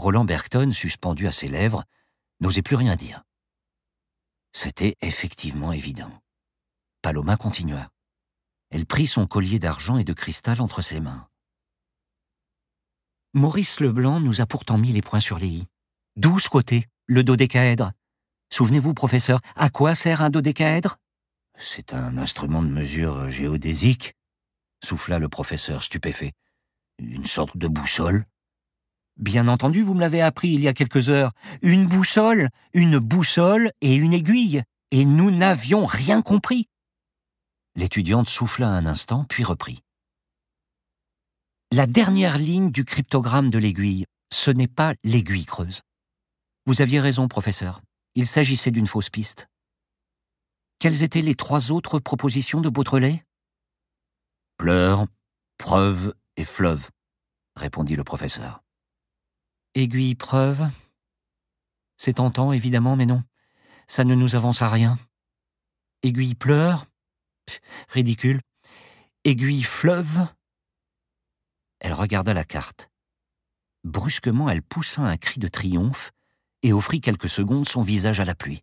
Roland Bergton, suspendu à ses lèvres, n'osait plus rien dire. C'était effectivement évident. Paloma continua. Elle prit son collier d'argent et de cristal entre ses mains. Maurice Leblanc nous a pourtant mis les points sur les i. 12 côtés, le dodécaèdre. Souvenez-vous, professeur, à quoi sert un dodécaèdre ? C'est un instrument de mesure géodésique, souffla le professeur stupéfait. Une sorte de boussole. Bien entendu, vous me l'avez appris il y a quelques heures. Une boussole et une aiguille. Et nous n'avions rien compris. L'étudiante souffla un instant, puis reprit. La dernière ligne du cryptogramme de l'aiguille, ce n'est pas l'aiguille creuse. Vous aviez raison, professeur. Il s'agissait d'une fausse piste. Quelles étaient les 3 autres propositions de Beautrelet ? Pleurs, preuve et fleuve, répondit le professeur. Aiguille, preuve. C'est tentant, évidemment, mais non. Ça ne nous avance à rien. Aiguille, pleure. Ridicule. Aiguille, fleuve. Elle regarda la carte. Brusquement, elle poussa un cri de triomphe et offrit quelques secondes son visage à la pluie.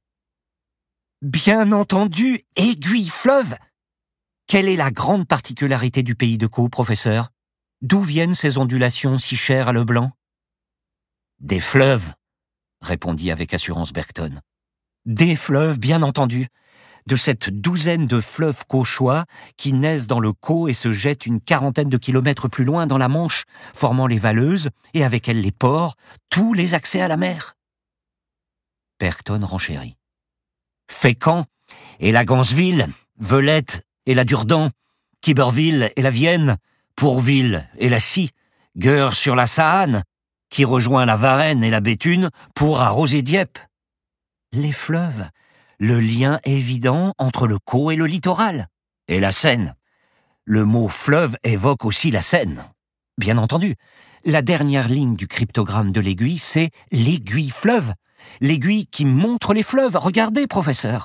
Bien entendu, aiguille, fleuve. Quelle est la grande particularité du pays de Caux, professeur ? D'où viennent ces ondulations si chères à Leblanc ? Des fleuves, répondit avec assurance Bergton. Des fleuves, bien entendu. De cette douzaine de fleuves cauchois qui naissent dans le Caux et se jettent une 40aine de kilomètres plus loin dans la Manche, formant les Valeuses et avec elles les ports, tous les accès à la mer. Bergton renchérit. Fécamp et la Ganseville, Velette et la Durdan, Quiberville et la Vienne, Pourville et la Scie, Gueur sur la Saône, qui rejoint la Varenne et la Béthune pour arroser Dieppe. Les fleuves, le lien évident entre le Caux et le littoral. Et la Seine. Le mot fleuve évoque aussi la Seine. Bien entendu, la dernière ligne du cryptogramme de l'aiguille, c'est l'aiguille fleuve. L'aiguille qui montre les fleuves. Regardez, professeur.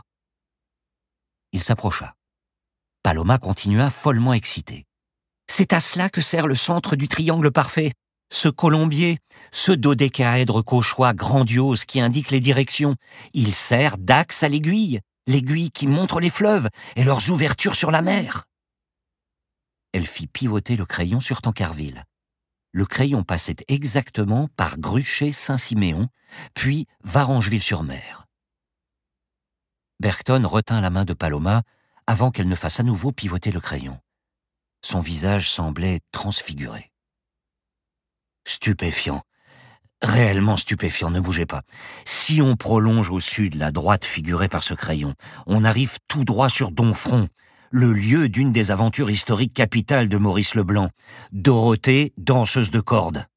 Il s'approcha. Paloma continua follement excitée. C'est à cela que sert le centre du triangle parfait. Ce colombier, ce dodécaèdre cauchois grandiose qui indique les directions, il sert d'axe à l'aiguille qui montre les fleuves et leurs ouvertures sur la mer. Elle fit pivoter le crayon sur Tancarville. Le crayon passait exactement par Gruchet-Saint-Siméon, puis Varangeville-sur-Mer. Bergton retint la main de Paloma avant qu'elle ne fasse à nouveau pivoter le crayon. Son visage semblait transfiguré. Stupéfiant. Réellement stupéfiant, ne bougez pas. Si on prolonge au sud la droite figurée par ce crayon, on arrive tout droit sur Domfront, le lieu d'une des aventures historiques capitales de Maurice Leblanc, Dorothée, danseuse de cordes.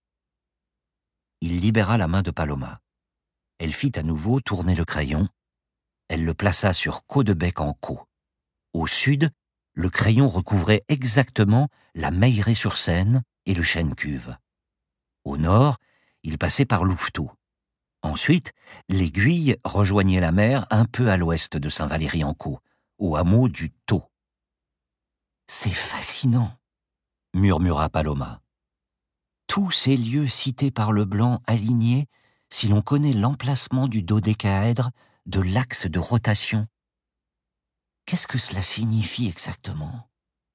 Il libéra la main de Paloma. Elle fit à nouveau tourner le crayon. Elle le plaça sur Caudebec en Caux. Au sud, le crayon recouvrait exactement la Meilleraye-sur-Seine et le Chêne-Cuve. Au nord, il passait par Louveteaux. Ensuite, l'aiguille rejoignait la mer un peu à l'ouest de Saint-Valery-en-Caux, au hameau du Thau. « C'est fascinant », murmura Paloma. Tous ces lieux cités par Leblanc alignés, si l'on connaît l'emplacement du dodécaèdre, de l'axe de rotation. Qu'est-ce que cela signifie exactement ?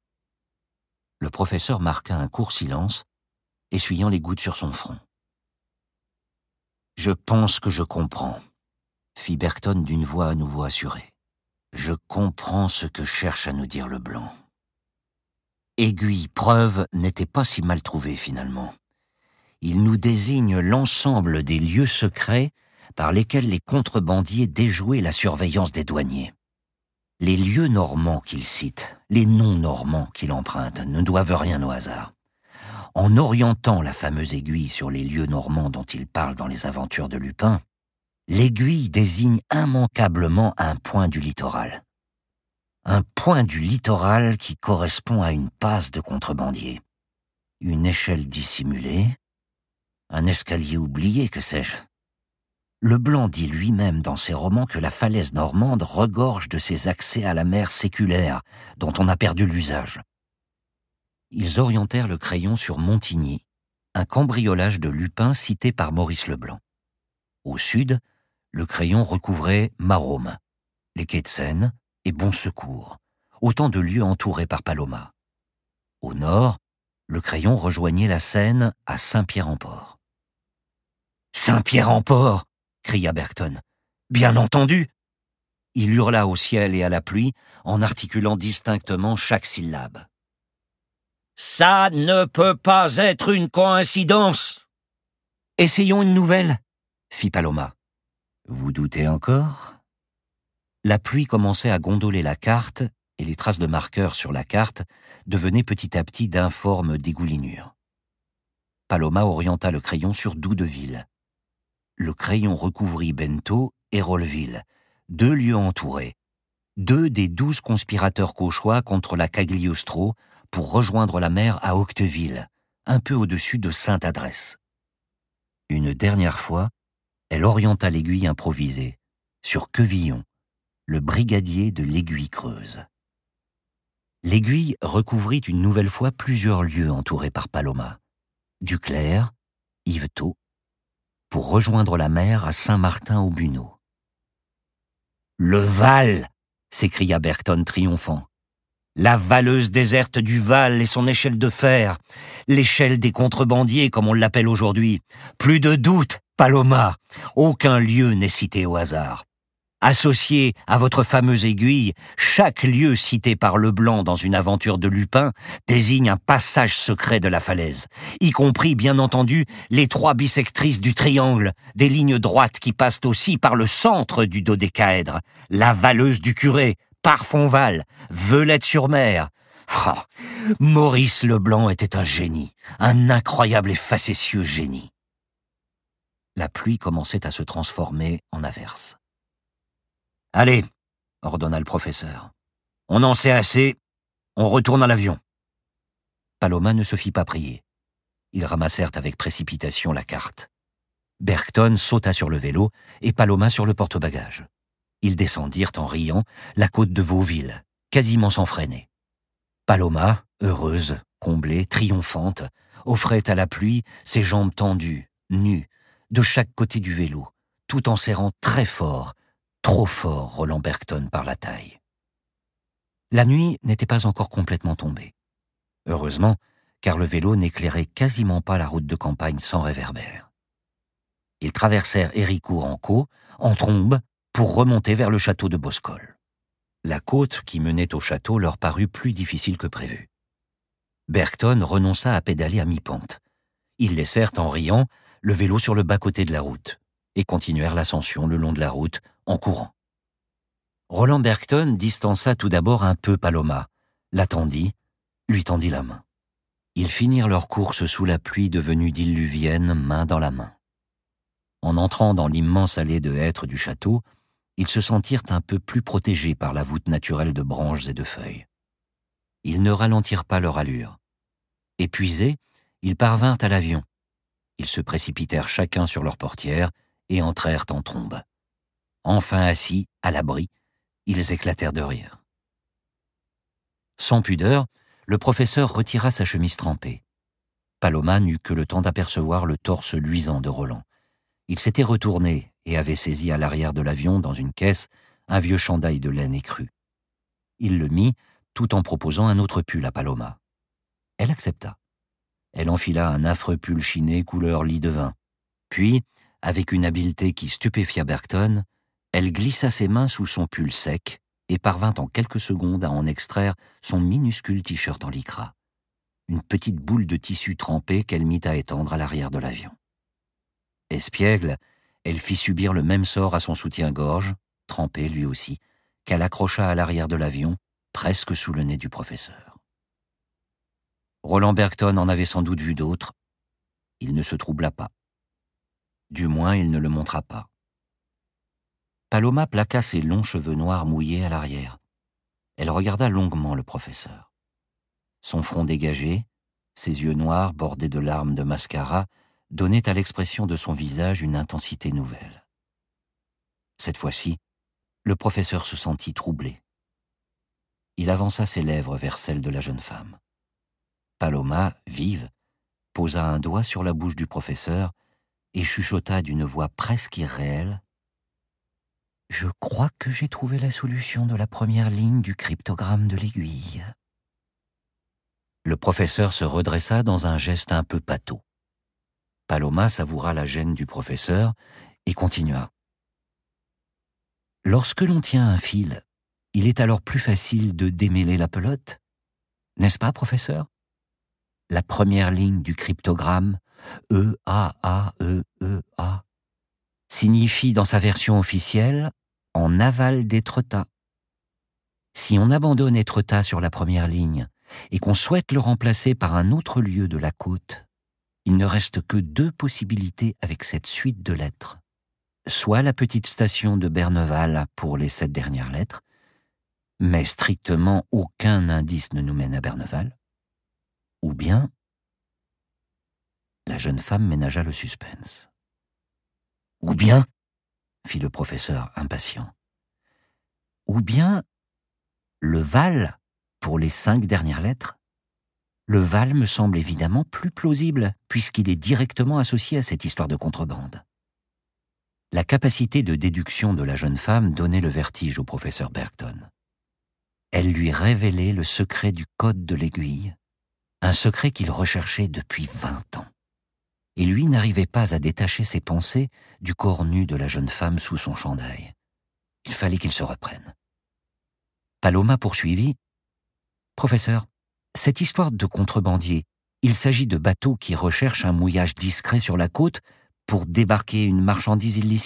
Le professeur marqua un court silence, essuyant les gouttes sur son front. « Je pense que je comprends », fit Bergton d'une voix à nouveau assurée. « Je comprends ce que cherche à nous dire Leblanc. » Aiguille preuve n'était pas si mal trouvé finalement. Il nous désigne l'ensemble des lieux secrets par lesquels les contrebandiers déjouaient la surveillance des douaniers. Les lieux normands qu'il cite, les noms normands qu'il emprunte, ne doivent rien au hasard. En orientant la fameuse aiguille sur les lieux normands dont il parle dans les aventures de Lupin, l'aiguille désigne immanquablement un point du littoral. Un point du littoral qui correspond à une passe de contrebandier. Une échelle dissimulée, un escalier oublié, que sais-je. Leblanc dit lui-même dans ses romans que la falaise normande regorge de ces accès à la mer séculaire dont on a perdu l'usage. Ils orientèrent le crayon sur Montigny, un cambriolage de Lupin cité par Maurice Leblanc. Au sud, le crayon recouvrait Marôme, les quais de Seine et Bon Secours, autant de lieux entourés par Paloma. Au nord, le crayon rejoignait la Seine à Saint-Pierre-en-Port. « Saint-Pierre-en-Port !» cria Bergton. « Bien entendu !» Il hurla au ciel et à la pluie en articulant distinctement chaque syllabe. « Ça ne peut pas être une coïncidence !»« Essayons une nouvelle !» fit Paloma. « Vous doutez encore ?» La pluie commençait à gondoler la carte et les traces de marqueurs sur la carte devenaient petit à petit d'informes dégoulinures. Paloma orienta le crayon sur Doudeville. Le crayon recouvrit Bento et Rolleville, 2 lieux entourés, 2 des 12 conspirateurs cauchois contre la Cagliostro pour rejoindre la mer à Octeville, un peu au-dessus de Sainte-Adresse. Une dernière fois, elle orienta l'aiguille improvisée sur Quevillon, le brigadier de l'Aiguille Creuse. L'aiguille recouvrit une nouvelle fois plusieurs lieux entourés par Paloma. Duclerc, Yvetot, pour rejoindre la mer à Saint-Martin-au-Bunot. « Le Val !» s'écria Bergton triomphant. « La valeuse déserte du Val et son échelle de fer, l'échelle des contrebandiers comme on l'appelle aujourd'hui. Plus de doute, Paloma, aucun lieu n'est cité au hasard. Associé à votre fameuse aiguille, chaque lieu cité par Leblanc dans une aventure de Lupin désigne un passage secret de la falaise, y compris, bien entendu, les 3 bissectrices du triangle, des lignes droites qui passent aussi par le centre du dodécaèdre, la Valeuse du Curé, Parfonval, Velette-sur-Mer. Oh, Maurice Leblanc était un génie, un incroyable et facétieux génie. La pluie commençait à se transformer en averse. « Allez !» ordonna le professeur. « On en sait assez, on retourne à l'avion. » Paloma ne se fit pas prier. Ils ramassèrent avec précipitation la carte. Bergton sauta sur le vélo et Paloma sur le porte-bagages. Ils descendirent en riant la côte de Vauville, quasiment sans freiner. Paloma, heureuse, comblée, triomphante, offrait à la pluie ses jambes tendues, nues, de chaque côté du vélo, tout en serrant très fort, trop fort Roland Bergton par la taille. La nuit n'était pas encore complètement tombée. Heureusement, car le vélo n'éclairait quasiment pas la route de campagne sans réverbère. Ils traversèrent Héricourt en Caux, en trombe, pour remonter vers le château de Boscol. La côte qui menait au château leur parut plus difficile que prévu. Bergton renonça à pédaler à mi-pente. Ils laissèrent, en riant, le vélo sur le bas-côté de la route et continuèrent l'ascension le long de la route en courant. Roland Bergton distança tout d'abord un peu Paloma, l'attendit, lui tendit la main. Ils finirent leur course sous la pluie devenue diluvienne, main dans la main. En entrant dans l'immense allée de hêtres du château, ils se sentirent un peu plus protégés par la voûte naturelle de branches et de feuilles. Ils ne ralentirent pas leur allure. Épuisés, ils parvinrent à l'avion. Ils se précipitèrent chacun sur leur portière et entrèrent en trombe. Enfin assis, à l'abri, ils éclatèrent de rire. Sans pudeur, le professeur retira sa chemise trempée. Paloma n'eut que le temps d'apercevoir le torse luisant de Roland. Il s'était retourné et avait saisi à l'arrière de l'avion, dans une caisse, un vieux chandail de laine écrue. Il le mit, tout en proposant un autre pull à Paloma. Elle accepta. Elle enfila un affreux pull chiné couleur lit de vin. Puis, avec une habileté qui stupéfia Bergton, elle glissa ses mains sous son pull sec et parvint en quelques secondes à en extraire son minuscule t-shirt en lycra, une petite boule de tissu trempé qu'elle mit à étendre à l'arrière de l'avion. Espiègle, elle fit subir le même sort à son soutien-gorge, trempé lui aussi, qu'elle accrocha à l'arrière de l'avion, presque sous le nez du professeur. Roland Bergton en avait sans doute vu d'autres. Il ne se troubla pas. Du moins, il ne le montra pas. Paloma plaqua ses longs cheveux noirs mouillés à l'arrière. Elle regarda longuement le professeur. Son front dégagé, ses yeux noirs bordés de larmes de mascara, donnaient à l'expression de son visage une intensité nouvelle. Cette fois-ci, le professeur se sentit troublé. Il avança ses lèvres vers celles de la jeune femme. Paloma, vive, posa un doigt sur la bouche du professeur et chuchota d'une voix presque irréelle. « Je crois que j'ai trouvé la solution de la première ligne du cryptogramme de l'aiguille. » Le professeur se redressa dans un geste un peu pâteau. Paloma savoura la gêne du professeur et continua. « Lorsque l'on tient un fil, il est alors plus facile de démêler la pelote, n'est-ce pas, professeur? La première ligne du cryptogramme, E-A-A-E-E-A, signifie dans sa version officielle « en aval d'Étretat ». Si on abandonne Étretat sur la première ligne et qu'on souhaite le remplacer par un autre lieu de la côte, il ne reste que 2 possibilités avec cette suite de lettres. Soit la petite station de Berneval pour les 7 dernières lettres, mais strictement aucun indice ne nous mène à Berneval, ou bien... La jeune femme ménagea le suspense. « Ou bien, fit le professeur impatient, ou bien le Val pour les 5 dernières lettres. Le Val me semble évidemment plus plausible puisqu'il est directement associé à cette histoire de contrebande. » La capacité de déduction de la jeune femme donnait le vertige au professeur Bergton. Elle lui révélait le secret du code de l'aiguille, un secret qu'il recherchait depuis 20 ans. Et lui n'arrivait pas à détacher ses pensées du corps nu de la jeune femme sous son chandail. Il fallait qu'il se reprenne. Paloma poursuivit. « Professeur, cette histoire de contrebandier, il s'agit de bateaux qui recherchent un mouillage discret sur la côte pour débarquer une marchandise illicite ? »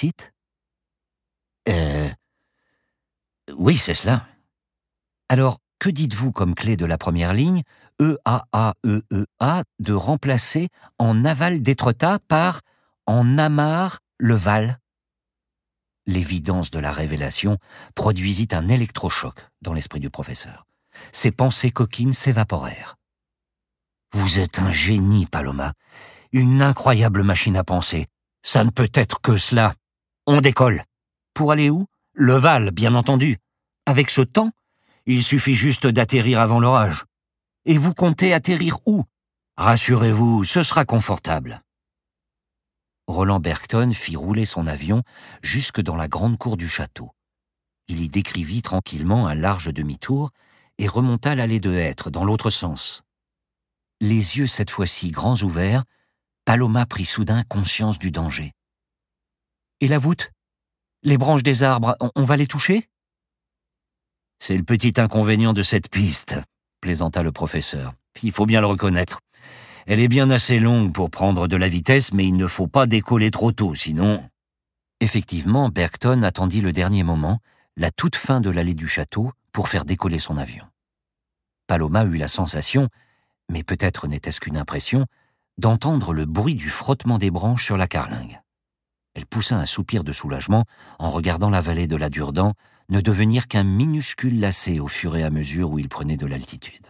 Oui, c'est cela. » Alors, que dites-vous comme clé de la première ligne, E-A-A-E-E-A, de remplacer en aval d'Étretat par en amarre le Val ? L'évidence de la révélation produisit un électrochoc dans l'esprit du professeur. Ses pensées coquines s'évaporèrent. « Vous êtes un génie, Paloma. Une incroyable machine à penser. Ça ne peut être que cela. On décolle. Pour aller où ? Le Val, bien entendu. Avec ce temps, il suffit juste d'atterrir avant l'orage. Et vous comptez atterrir où ? Rassurez-vous, ce sera confortable. » Roland Bergton fit rouler son avion jusque dans la grande cour du château. Il y décrivit tranquillement un large demi-tour et remonta l'allée de hêtres dans l'autre sens. Les yeux cette fois-ci grands ouverts, Paloma prit soudain conscience du danger. « Et la voûte ? Les branches des arbres, on va les toucher ? » « C'est le petit inconvénient de cette piste, » plaisanta le professeur. « Il faut bien le reconnaître. Elle est bien assez longue pour prendre de la vitesse, mais il ne faut pas décoller trop tôt, sinon... » Effectivement, Bergton attendit le dernier moment, la toute fin de l'allée du château, pour faire décoller son avion. Paloma eut la sensation, mais peut-être n'était-ce qu'une impression, d'entendre le bruit du frottement des branches sur la carlingue. Elle poussa un soupir de soulagement en regardant la vallée de la Durdan ne devenir qu'un minuscule lacet au fur et à mesure où il prenait de l'altitude.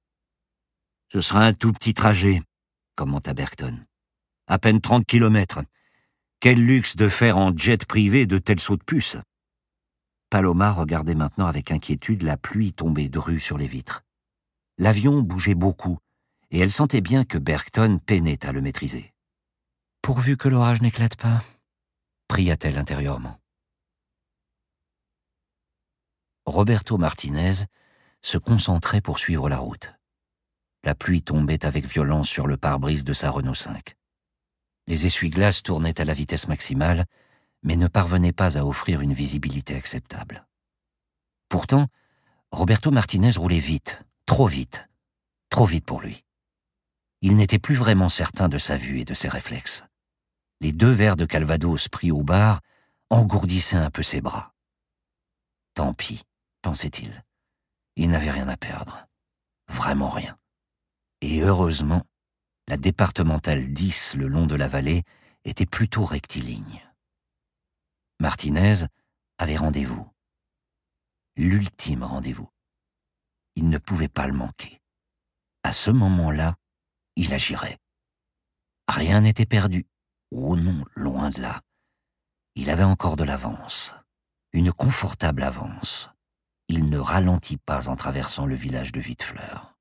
« Ce sera un tout petit trajet, » commenta Bergton. « À peine 30 kilomètres. Quel luxe de faire en jet privé de tels sauts de puce !» Paloma regardait maintenant avec inquiétude la pluie tombée drue sur les vitres. L'avion bougeait beaucoup, et elle sentait bien que Bergton peinait à le maîtriser. « Pourvu que l'orage n'éclate pas !» pria-t-elle intérieurement. Roberto Martinez se concentrait pour suivre la route. La pluie tombait avec violence sur le pare-brise de sa Renault 5. Les essuie-glaces tournaient à la vitesse maximale, mais ne parvenaient pas à offrir une visibilité acceptable. Pourtant, Roberto Martinez roulait vite trop vite pour lui. Il n'était plus vraiment certain de sa vue et de ses réflexes. Les 2 verres de Calvados pris au bar engourdissaient un peu ses bras. Tant pis, pensait-il. Il n'avait rien à perdre. Vraiment rien. Et heureusement, la départementale 10 le long de la vallée était plutôt rectiligne. Martinez avait rendez-vous. L'ultime rendez-vous. Il ne pouvait pas le manquer. À ce moment-là, il agirait. Rien n'était perdu. Oh non, loin de là. Il avait encore de l'avance. Une confortable avance. Il ne ralentit pas en traversant le village de Vitefleur.